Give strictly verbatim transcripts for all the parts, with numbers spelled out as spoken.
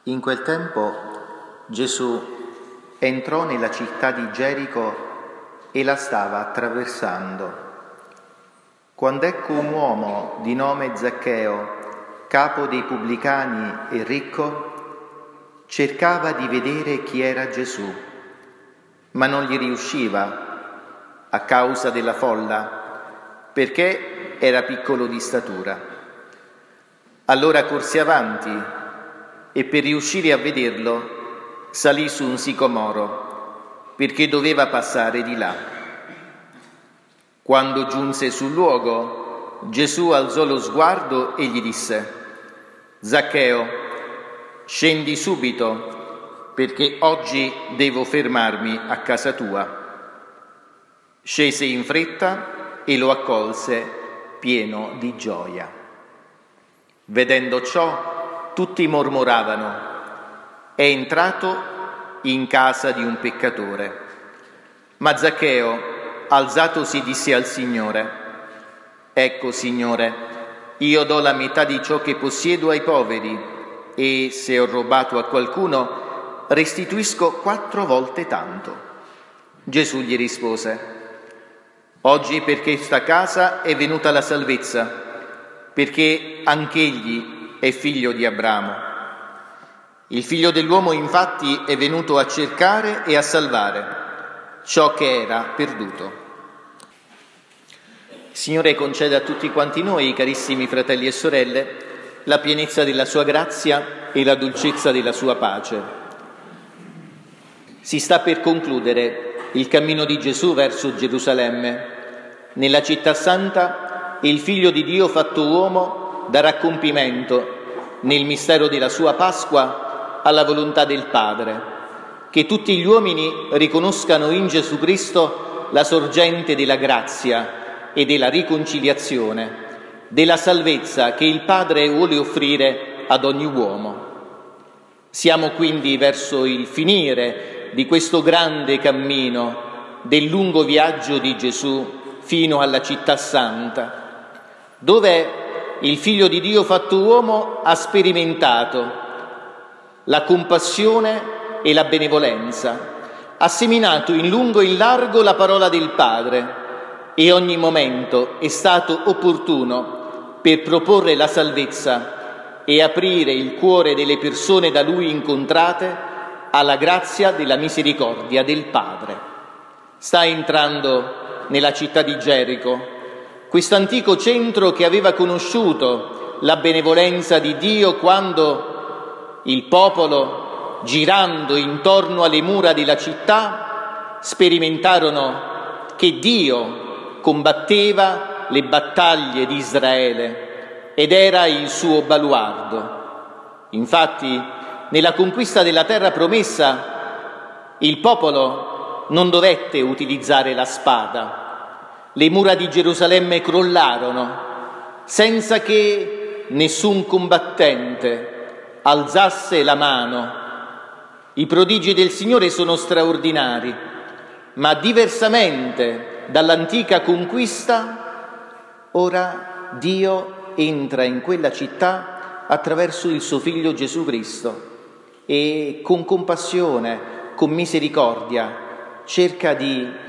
In quel tempo Gesù entrò nella città di Gerico e la stava attraversando. Quando ecco un uomo di nome Zaccheo, capo dei pubblicani e ricco, cercava di vedere chi era Gesù, ma non gli riusciva a causa della folla, perché era piccolo di statura. Allora corse avanti e per riuscire a vederlo salì su un sicomoro, perché doveva passare di là. Quando giunse sul luogo, Gesù alzò lo sguardo e gli disse: «Zaccheo, scendi subito, perché oggi devo fermarmi a casa tua». Scese in fretta e lo accolse pieno di gioia. Vedendo ciò, tutti mormoravano: «È entrato in casa di un peccatore». Ma Zaccheo, alzatosi, disse al Signore: «Ecco, Signore, io do la metà di ciò che possiedo ai poveri, e se ho rubato a qualcuno, restituisco quattro volte tanto». Gesù gli rispose: «Oggi per questa casa è venuta la salvezza, perché anch'egli è figlio di Abramo. Il Figlio dell'uomo infatti è venuto a cercare e a salvare ciò che era perduto». Signore, conceda a tutti quanti noi, carissimi fratelli e sorelle, la pienezza della sua grazia e la dolcezza della sua pace. Si sta per concludere il cammino di Gesù verso Gerusalemme. Nella città santa il Figlio di Dio fatto uomo darà compimento nel mistero della sua Pasqua alla volontà del Padre, che tutti gli uomini riconoscano in Gesù Cristo la sorgente della grazia e della riconciliazione, della salvezza che il Padre vuole offrire ad ogni uomo. Siamo quindi verso il finire di questo grande cammino del lungo viaggio di Gesù fino alla città santa, dove il Figlio di Dio fatto uomo ha sperimentato la compassione e la benevolenza, ha seminato in lungo e in largo la parola del Padre e ogni momento è stato opportuno per proporre la salvezza e aprire il cuore delle persone da Lui incontrate alla grazia della misericordia del Padre. Sta entrando nella città di Gerico, questo antico centro che aveva conosciuto la benevolenza di Dio quando il popolo, girando intorno alle mura della città, sperimentarono che Dio combatteva le battaglie di Israele ed era il suo baluardo. Infatti, nella conquista della terra promessa, il popolo non dovette utilizzare la spada. Le mura di Gerusalemme crollarono senza che nessun combattente alzasse la mano. I prodigi del Signore sono straordinari, ma diversamente dall'antica conquista, ora Dio entra in quella città attraverso il suo Figlio Gesù Cristo e con compassione, con misericordia, cerca di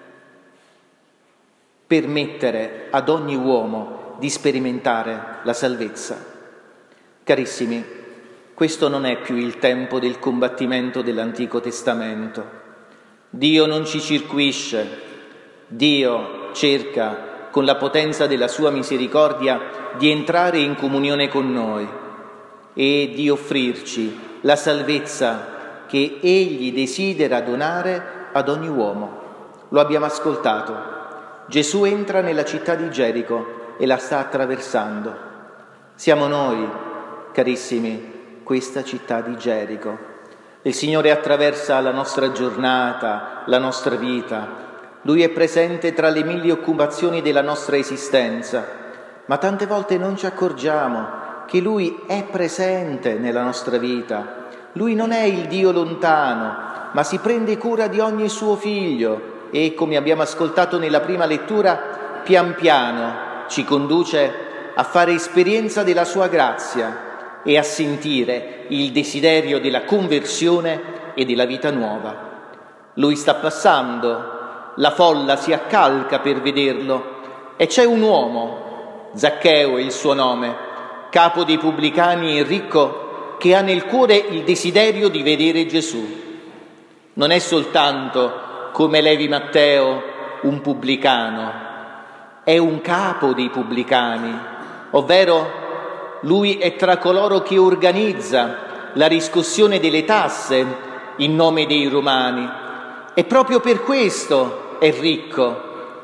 permettere ad ogni uomo di sperimentare la salvezza. Carissimi, questo non è più il tempo del combattimento dell'Antico Testamento. Dio non ci circuisce, Dio cerca, con la potenza della sua misericordia, di entrare in comunione con noi e di offrirci la salvezza che Egli desidera donare ad ogni uomo. Lo abbiamo ascoltato. Gesù entra nella città di Gerico e la sta attraversando. Siamo noi, carissimi, questa città di Gerico. Il Signore attraversa la nostra giornata, la nostra vita. Lui è presente tra le mille occupazioni della nostra esistenza, ma tante volte non ci accorgiamo che Lui è presente nella nostra vita. Lui non è il Dio lontano, ma si prende cura di ogni suo figlio. E, come abbiamo ascoltato nella prima lettura, pian piano ci conduce a fare esperienza della sua grazia e a sentire il desiderio della conversione e della vita nuova. Lui sta passando, la folla si accalca per vederlo e c'è un uomo, Zaccheo è il suo nome, capo dei pubblicani e ricco, che ha nel cuore il desiderio di vedere Gesù. Non è soltanto, come Levi Matteo, un pubblicano, è un capo dei pubblicani, ovvero lui è tra coloro che organizza la riscossione delle tasse in nome dei romani e proprio per questo è ricco.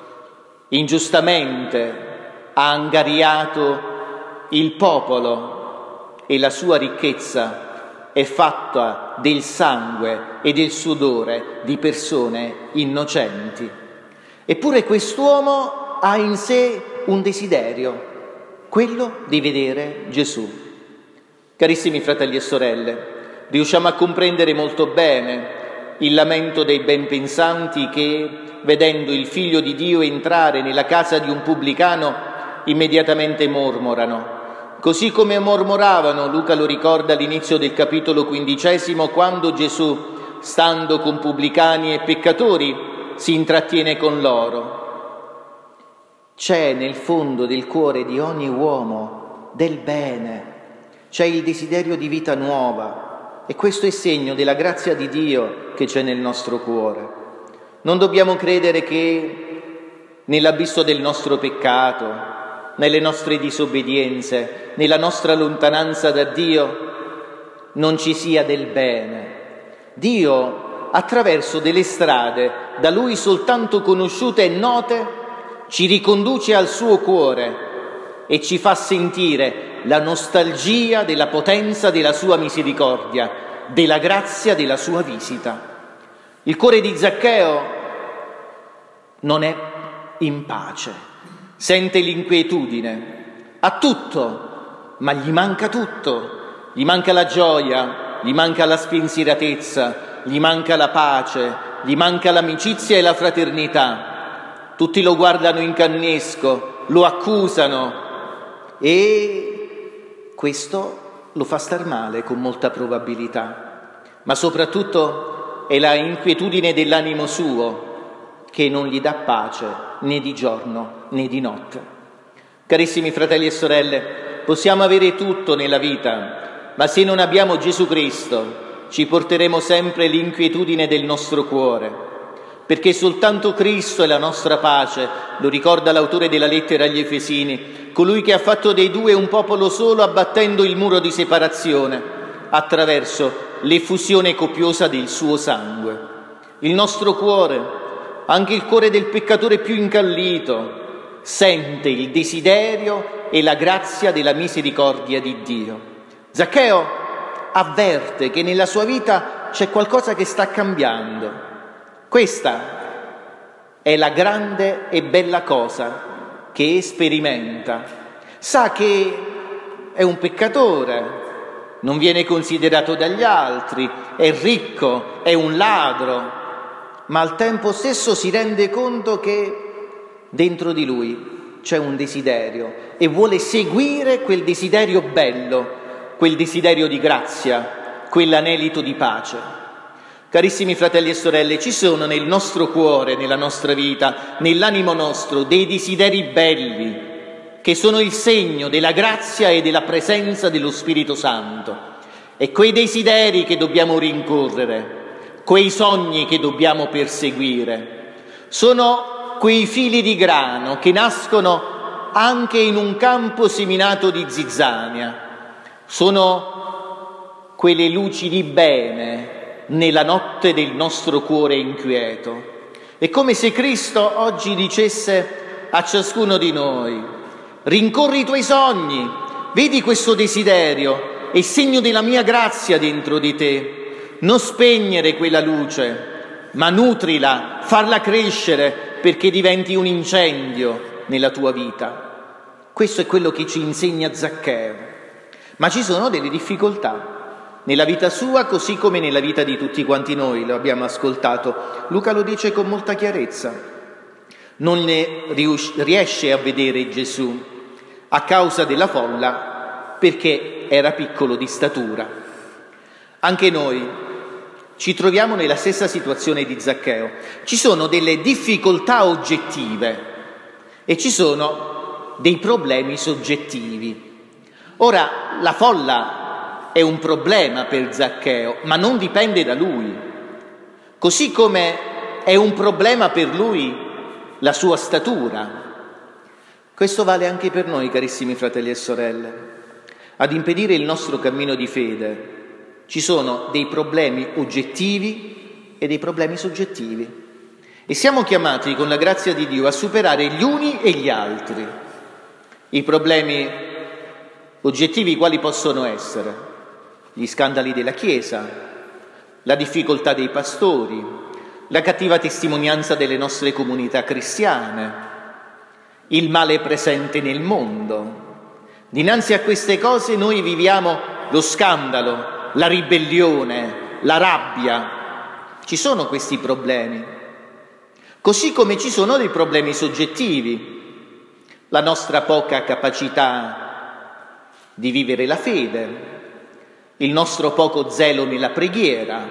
Ingiustamente ha angariato il popolo e la sua ricchezza è fatta del sangue e del sudore di persone innocenti. Eppure quest'uomo ha in sé un desiderio, quello di vedere Gesù. Carissimi fratelli e sorelle, riusciamo a comprendere molto bene il lamento dei benpensanti che, vedendo il Figlio di Dio entrare nella casa di un pubblicano, immediatamente mormorano. Così come mormoravano, Luca lo ricorda all'inizio del capitolo quindicesimo, quando Gesù, stando con pubblicani e peccatori, si intrattiene con loro. C'è nel fondo del cuore di ogni uomo del bene, c'è il desiderio di vita nuova e questo è segno della grazia di Dio che c'è nel nostro cuore. Non dobbiamo credere che nell'abisso del nostro peccato, nelle nostre disobbedienze, nella nostra lontananza da Dio, non ci sia del bene. Dio, attraverso delle strade da Lui soltanto conosciute e note, ci riconduce al suo cuore e ci fa sentire la nostalgia della potenza della sua misericordia, della grazia della sua visita. Il cuore di Zaccheo non è in pace, sente l'inquietudine, ha tutto, ma gli manca tutto, gli manca la gioia, gli manca la spensieratezza, gli manca la pace, gli manca l'amicizia e la fraternità. Tutti lo guardano in cannesco, lo accusano e questo lo fa star male con molta probabilità, ma soprattutto è la inquietudine dell'animo suo che non gli dà pace né di giorno né di notte. Carissimi fratelli e sorelle, possiamo avere tutto nella vita, ma se non abbiamo Gesù Cristo ci porteremo sempre l'inquietudine del nostro cuore, perché soltanto Cristo è la nostra pace, lo ricorda l'autore della lettera agli Efesini, colui che ha fatto dei due un popolo solo abbattendo il muro di separazione attraverso l'effusione copiosa del suo sangue. Il nostro cuore, anche il cuore del peccatore più incallito, sente il desiderio e la grazia della misericordia di Dio. Zaccheo avverte che nella sua vita c'è qualcosa che sta cambiando. Questa è la grande e bella cosa che sperimenta. Sa che è un peccatore, non viene considerato dagli altri, è ricco, è un ladro, ma al tempo stesso si rende conto che dentro di lui c'è un desiderio e vuole seguire quel desiderio bello, quel desiderio di grazia, quell'anelito di pace. Carissimi fratelli e sorelle, ci sono nel nostro cuore, nella nostra vita, nell'animo nostro, dei desideri belli che sono il segno della grazia e della presenza dello Spirito Santo. E quei desideri che dobbiamo rincorrere, quei sogni che dobbiamo perseguire, sono quei fili di grano che nascono anche in un campo seminato di zizzania, sono quelle luci di bene nella notte del nostro cuore inquieto. È come se Cristo oggi dicesse a ciascuno di noi: rincorri i tuoi sogni, vedi questo desiderio, è segno della mia grazia dentro di te, non spegnere quella luce, ma nutrila, farla crescere perché diventi un incendio nella tua vita. Questo è quello che ci insegna Zaccheo. Ma ci sono delle difficoltà nella vita sua, così come nella vita di tutti quanti noi, lo abbiamo ascoltato. Luca lo dice con molta chiarezza. Non ne riesce a vedere Gesù a causa della folla perché era piccolo di statura. Anche noi ci troviamo nella stessa situazione di Zaccheo. Ci sono delle difficoltà oggettive e ci sono dei problemi soggettivi. Ora, la folla è un problema per Zaccheo, ma non dipende da lui. Così come è un problema per lui la sua statura. Questo vale anche per noi, carissimi fratelli e sorelle. Ad impedire il nostro cammino di fede ci sono dei problemi oggettivi e dei problemi soggettivi. E siamo chiamati, con la grazia di Dio, a superare gli uni e gli altri. I problemi oggettivi quali possono essere? Gli scandali della Chiesa, la difficoltà dei pastori, la cattiva testimonianza delle nostre comunità cristiane, il male presente nel mondo. Dinanzi a queste cose noi viviamo lo scandalo, la ribellione, la rabbia. Ci sono questi problemi, così come ci sono dei problemi soggettivi, la nostra poca capacità di vivere la fede, il nostro poco zelo nella preghiera,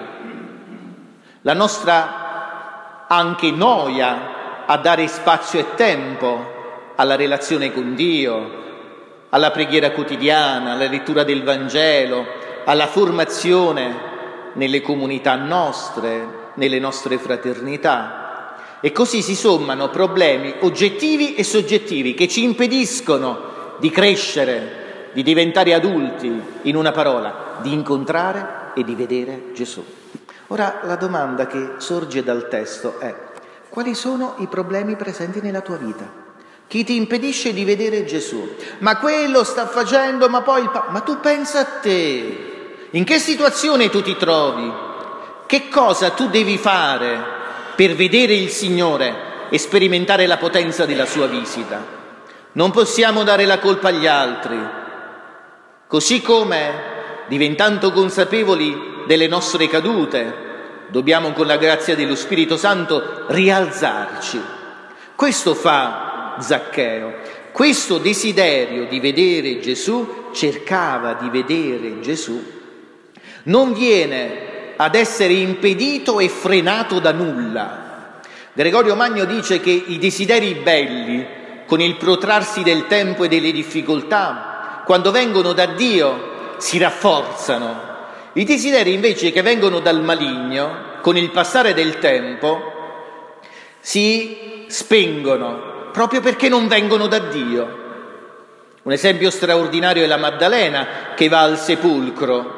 la nostra anche noia a dare spazio e tempo alla relazione con Dio, alla preghiera quotidiana, alla lettura del Vangelo, alla formazione nelle comunità nostre, nelle nostre fraternità. E così si sommano problemi oggettivi e soggettivi che ci impediscono di crescere, di diventare adulti, in una parola, di incontrare e di vedere Gesù. Ora la domanda che sorge dal testo è: quali sono i problemi presenti nella tua vita? Chi ti impedisce di vedere Gesù? Ma quello sta facendo, ma poi il pa- ma tu pensa a te. In che situazione tu ti trovi? Che cosa tu devi fare per vedere il Signore e sperimentare la potenza della sua visita? Non possiamo dare la colpa agli altri. Così come, diventando consapevoli delle nostre cadute, dobbiamo con la grazia dello Spirito Santo rialzarci. Questo fa Zaccheo. Questo desiderio di vedere Gesù, cercava di vedere Gesù, non viene ad essere impedito e frenato da nulla. Gregorio Magno dice che i desideri belli, con il protrarsi del tempo e delle difficoltà, quando vengono da Dio, si rafforzano. I desideri invece che vengono dal maligno, con il passare del tempo, si spengono, proprio perché non vengono da Dio. Un esempio straordinario è la Maddalena che va al sepolcro.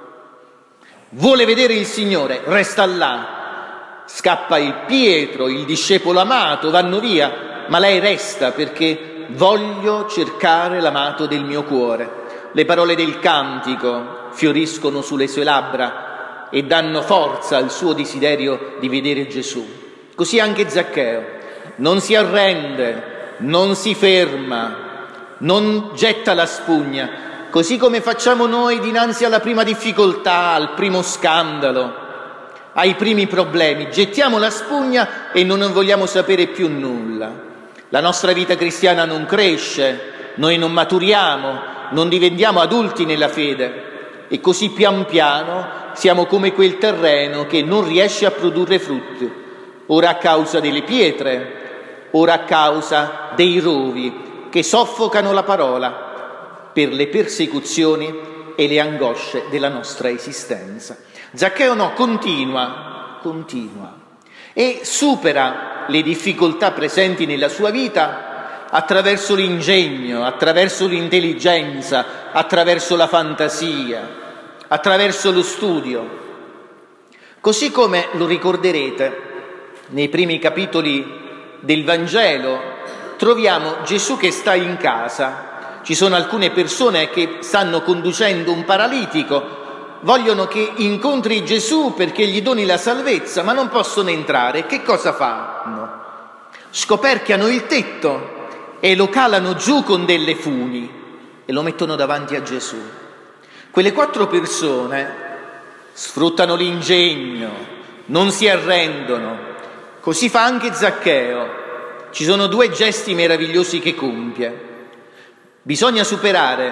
Vuole vedere il Signore, resta là. Scappa il Pietro, il discepolo amato, vanno via, ma lei resta perché voglio cercare l'amato del mio cuore. Le parole del cantico fioriscono sulle sue labbra e danno forza al suo desiderio di vedere Gesù. Così anche Zaccheo non si arrende, non si ferma, non getta la spugna, così come facciamo noi dinanzi alla prima difficoltà, al primo scandalo, ai primi problemi. Gettiamo la spugna e non vogliamo sapere più nulla. La nostra vita cristiana non cresce, noi non maturiamo, non diventiamo adulti nella fede e così pian piano siamo come quel terreno che non riesce a produrre frutti, ora a causa delle pietre, ora a causa dei rovi che soffocano la parola per le persecuzioni e le angosce della nostra esistenza. Zaccheo no, continua, continua e supera le difficoltà presenti nella sua vita attraverso l'ingegno, attraverso l'intelligenza, attraverso la fantasia, attraverso lo studio. Così come lo ricorderete nei primi capitoli del Vangelo, troviamo Gesù che sta in casa. Ci sono alcune persone che stanno conducendo un paralitico, vogliono che incontri Gesù perché gli doni la salvezza, ma non possono entrare. Che cosa fanno? Scoperchiano il tetto e lo calano giù con delle funi e lo mettono davanti a Gesù. Quelle quattro persone sfruttano l'ingegno, non si arrendono. Così fa anche Zaccheo. Ci sono due gesti meravigliosi che compie. Bisogna superare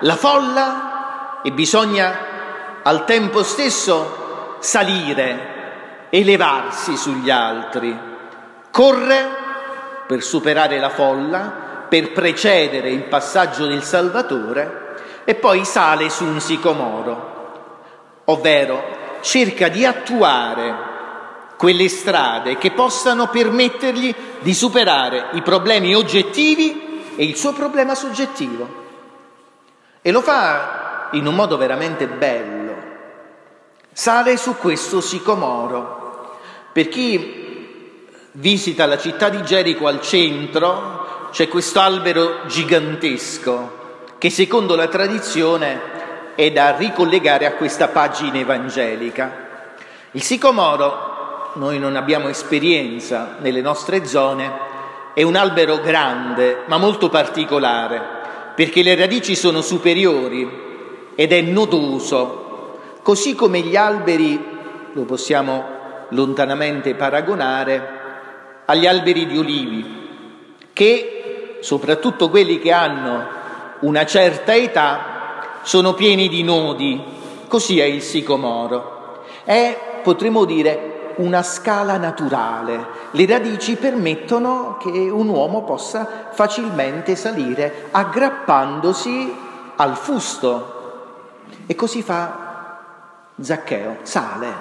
la folla e bisogna al tempo stesso salire, elevarsi sugli altri. Corre per superare la folla, per precedere il passaggio del Salvatore e poi sale su un sicomoro, ovvero cerca di attuare quelle strade che possano permettergli di superare i problemi oggettivi e il suo problema soggettivo. E lo fa in un modo veramente bello. Sale su questo sicomoro. Per chi visita la città di Gerico al centro c'è questo albero gigantesco che secondo la tradizione è da ricollegare a questa pagina evangelica. Il sicomoro, noi non abbiamo esperienza nelle nostre zone, è un albero grande ma molto particolare perché le radici sono superiori ed è nodoso, così come gli alberi lo possiamo lontanamente paragonare agli alberi di olivi, che soprattutto quelli che hanno una certa età sono pieni di nodi, così è il sicomoro. È, potremmo dire, una scala naturale. Le radici permettono che un uomo possa facilmente salire aggrappandosi al fusto. E così fa Zaccheo, sale,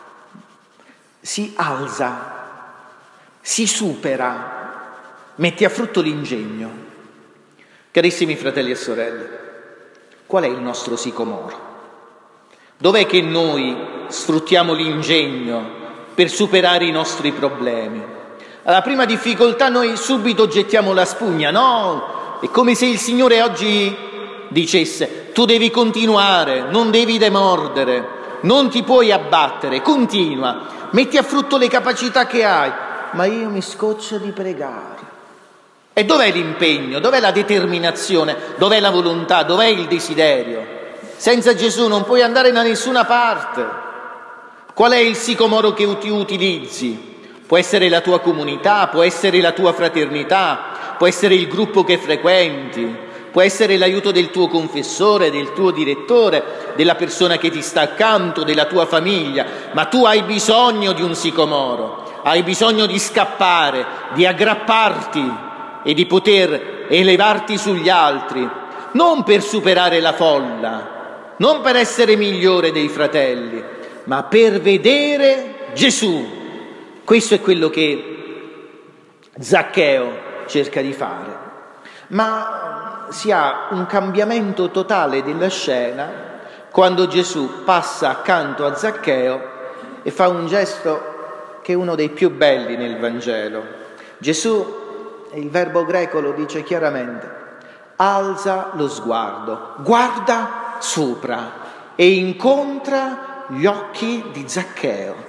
si alza, si supera, mette a frutto l'ingegno. Carissimi fratelli e sorelle, qual è il nostro sicomoro? Dov'è che noi sfruttiamo l'ingegno per superare i nostri problemi? Alla prima difficoltà noi subito gettiamo la spugna, no? È come se il Signore oggi dicesse: tu devi continuare, non devi demordere, non ti puoi abbattere, continua, metti a frutto le capacità che hai. Ma io mi scoccio di pregare. E dov'è l'impegno? Dov'è la determinazione? Dov'è la volontà? Dov'è il desiderio? Senza Gesù non puoi andare da nessuna parte. Qual è il sicomoro che ti utilizzi? Può essere la tua comunità, può essere la tua fraternità, può essere il gruppo che frequenti, può essere l'aiuto del tuo confessore, del tuo direttore, della persona che ti sta accanto, della tua famiglia, ma tu hai bisogno di un sicomoro, hai bisogno di scappare, di aggrapparti e di poter elevarti sugli altri, non per superare la folla, non per essere migliore dei fratelli, ma per vedere Gesù. Questo è quello che Zaccheo cerca di fare. Ma si ha un cambiamento totale della scena quando Gesù passa accanto a Zaccheo e fa un gesto che è uno dei più belli nel Vangelo. Gesù, il verbo greco lo dice chiaramente, alza lo sguardo, guarda sopra e incontra gli occhi di Zaccheo.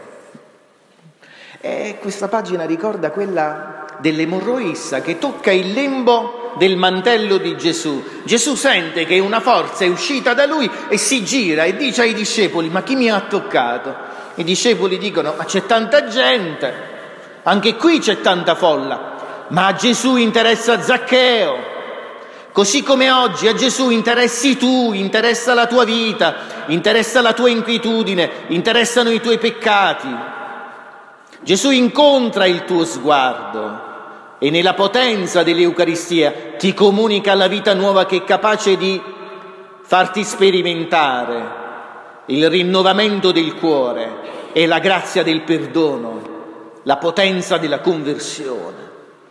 E questa pagina ricorda quella dell'emorroissa che tocca il lembo del mantello di Gesù. Gesù sente che una forza è uscita da lui e si gira e dice ai discepoli: ma chi mi ha toccato? I discepoli dicono: ma c'è tanta gente, anche qui c'è tanta folla. Ma a Gesù interessa Zaccheo, così come oggi a Gesù interessi tu, interessa la tua vita, interessa la tua inquietudine, interessano i tuoi peccati. Gesù incontra il tuo sguardo e nella potenza dell'Eucaristia ti comunica la vita nuova che è capace di farti sperimentare il rinnovamento del cuore e la grazia del perdono, la potenza della conversione.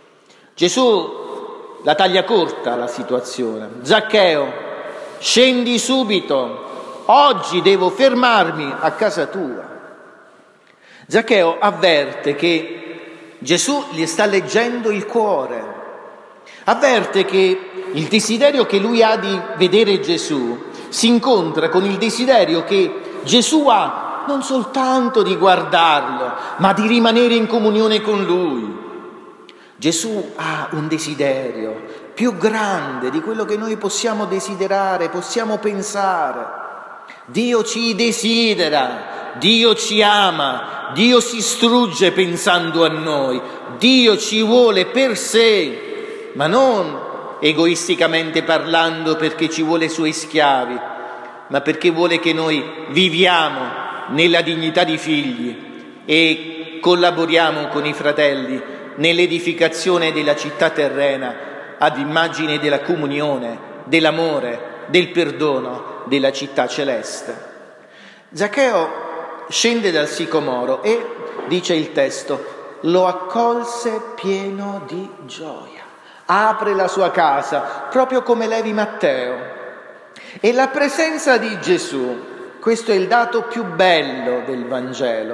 Gesù la taglia corta la situazione. Zaccheo, scendi subito, oggi devo fermarmi a casa tua. Zaccheo avverte che Gesù gli sta leggendo il cuore, avverte che il desiderio che lui ha di vedere Gesù si incontra con il desiderio che Gesù ha non soltanto di guardarlo, ma di rimanere in comunione con lui. Gesù ha un desiderio più grande di quello che noi possiamo desiderare, possiamo pensare. Dio ci desidera, Dio ci ama, Dio si strugge pensando a noi, Dio ci vuole per sé, ma non egoisticamente parlando, perché ci vuole suoi schiavi, ma perché vuole che noi viviamo nella dignità di figli e collaboriamo con i fratelli nell'edificazione della città terrena ad immagine della comunione, dell'amore, del perdono della città celeste. Zaccheo scende dal sicomoro e, dice il testo, lo accolse pieno di gioia. Apre la sua casa, proprio come Levi Matteo. E la presenza di Gesù, questo è il dato più bello del Vangelo,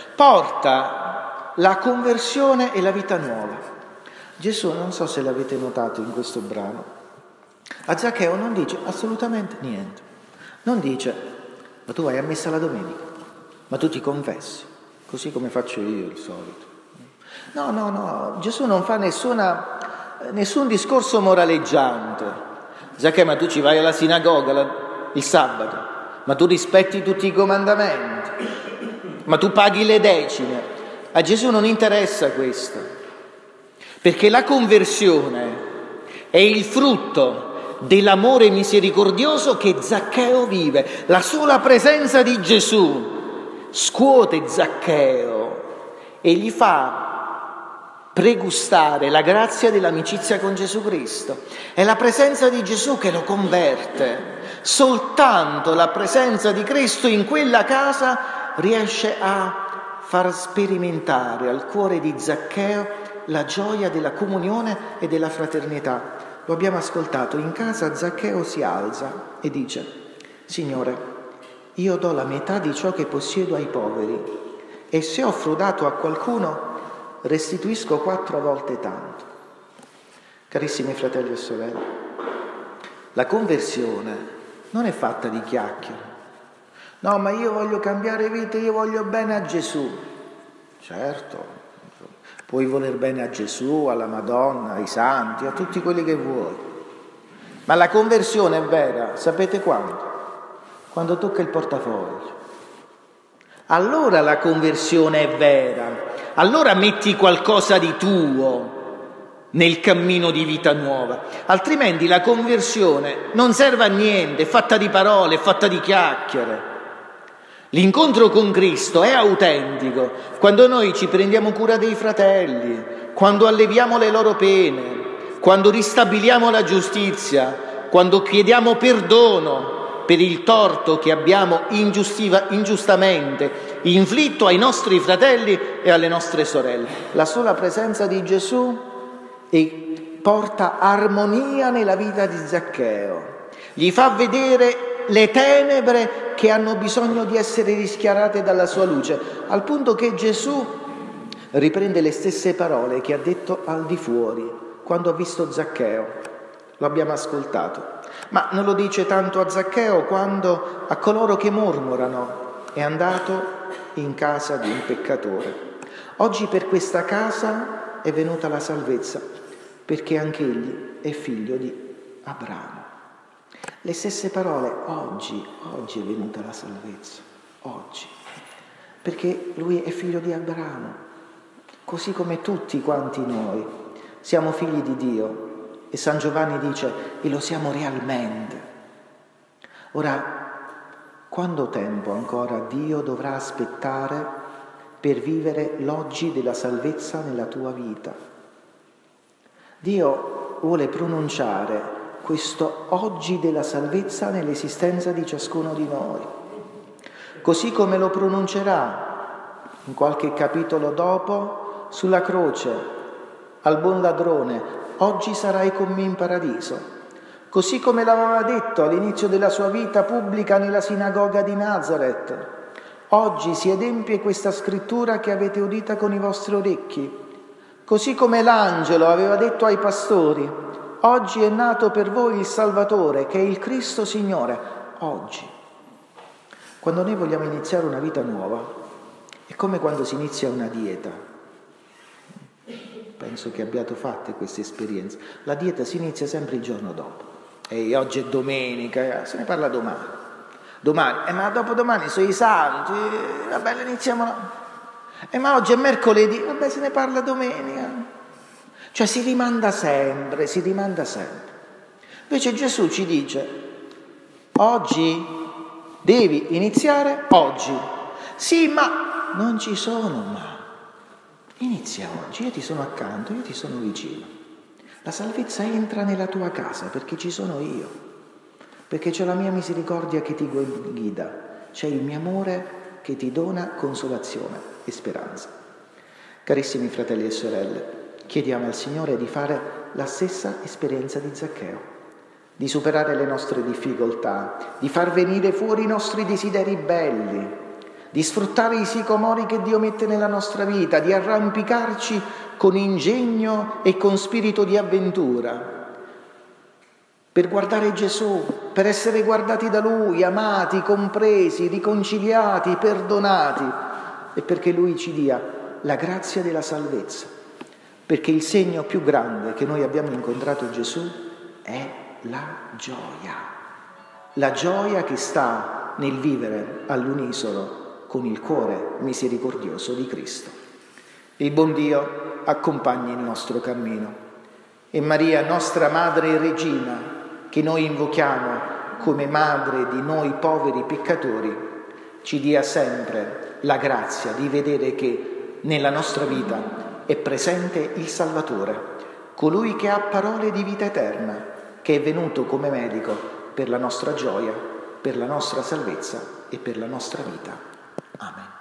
porta la conversione e la vita nuova. Gesù, non so se l'avete notato in questo brano, a Zaccheo non dice assolutamente niente. Non dice, ma tu vai a messa la domenica, ma tu ti confessi, così come faccio io il solito. No, no, no, Gesù non fa nessuna, nessun discorso moraleggiante. Zaccheo, ma tu ci vai alla sinagoga la, il sabato, ma tu rispetti tutti i comandamenti, ma tu paghi le decime. A Gesù non interessa questo, perché la conversione è il frutto dell'amore misericordioso che Zaccheo vive. La sola presenza di Gesù scuote Zaccheo e gli fa pregustare la grazia dell'amicizia con Gesù Cristo. È la presenza di Gesù che lo converte. Soltanto la presenza di Cristo in quella casa riesce a far sperimentare al cuore di Zaccheo la gioia della comunione e della fraternità. Lo abbiamo ascoltato, in casa Zaccheo si alza e dice: Signore, io do la metà di ciò che possiedo ai poveri e se ho frodato a qualcuno restituisco quattro volte tanto. Carissimi fratelli e sorelle, la conversione non è fatta di chiacchiere. No, ma io voglio cambiare vita, io voglio bene a Gesù. Certo, puoi voler bene a Gesù, alla Madonna, ai santi, a tutti quelli che vuoi. Ma la conversione è vera, sapete quando? Quando tocca il portafoglio. Allora la conversione è vera. Allora metti qualcosa di tuo nel cammino di vita nuova. Altrimenti la conversione non serve a niente, è fatta di parole, è fatta di chiacchiere. L'incontro con Cristo è autentico quando noi ci prendiamo cura dei fratelli, quando alleviamo le loro pene, quando ristabiliamo la giustizia, quando chiediamo perdono per il torto che abbiamo ingiustamente inflitto ai nostri fratelli e alle nostre sorelle. La sola presenza di Gesù porta armonia nella vita di Zaccheo, gli fa vedere le tenebre che hanno bisogno di essere rischiarate dalla sua luce, al punto che Gesù riprende le stesse parole che ha detto al di fuori quando ha visto Zaccheo. Lo abbiamo ascoltato, ma non lo dice tanto a Zaccheo quando a coloro che mormorano: è andato in casa di un peccatore. Oggi per questa casa è venuta la salvezza, perché anch'egli è figlio di Abramo. Le stesse parole: oggi, oggi è venuta la salvezza, oggi, perché lui è figlio di Abramo, così come tutti quanti noi siamo figli di Dio. E San Giovanni dice: e lo siamo realmente. Ora, quanto tempo ancora Dio dovrà aspettare per vivere l'oggi della salvezza nella tua vita? Dio vuole pronunciare questo oggi della salvezza nell'esistenza di ciascuno di noi, così come lo pronuncerà in qualche capitolo dopo sulla croce al buon ladrone: oggi sarai con me in paradiso. Così come l'aveva detto all'inizio della sua vita pubblica nella sinagoga di Nazareth: oggi si adempie questa scrittura che avete udita con i vostri orecchi. Così come l'angelo aveva detto ai pastori: oggi è nato per voi il Salvatore, che è il Cristo Signore. Oggi. Quando noi vogliamo iniziare una vita nuova, è come quando si inizia una dieta. Penso che abbiate fatto queste esperienze. La dieta si inizia sempre il giorno dopo. E oggi è domenica, se ne parla domani. Domani, eh, ma dopodomani sono i santi, eh, vabbè, iniziamo. Eh, ma oggi è mercoledì, vabbè, se ne parla domenica. Cioè si rimanda sempre, si rimanda sempre. Invece Gesù ci dice, oggi devi iniziare oggi. Sì, ma non ci sono ma. Inizia oggi, io ti sono accanto, io ti sono vicino. La salvezza entra nella tua casa perché ci sono io, perché c'è la mia misericordia che ti guida, c'è il mio amore che ti dona consolazione e speranza. Carissimi fratelli e sorelle, chiediamo al Signore di fare la stessa esperienza di Zaccheo, di superare le nostre difficoltà, di far venire fuori i nostri desideri belli, di sfruttare i sicomori che Dio mette nella nostra vita, di arrampicarci con ingegno e con spirito di avventura, per guardare Gesù, per essere guardati da Lui, amati, compresi, riconciliati, perdonati, e perché Lui ci dia la grazia della salvezza, perché il segno più grande che noi abbiamo incontrato in Gesù è la gioia, la gioia che sta nel vivere all'unisono con il cuore misericordioso di Cristo. Il buon Dio accompagni il nostro cammino e Maria, nostra Madre e Regina, che noi invochiamo come Madre di noi poveri peccatori, ci dia sempre la grazia di vedere che nella nostra vita è presente il Salvatore, colui che ha parole di vita eterna, che è venuto come medico per la nostra gioia, per la nostra salvezza e per la nostra vita. Amen.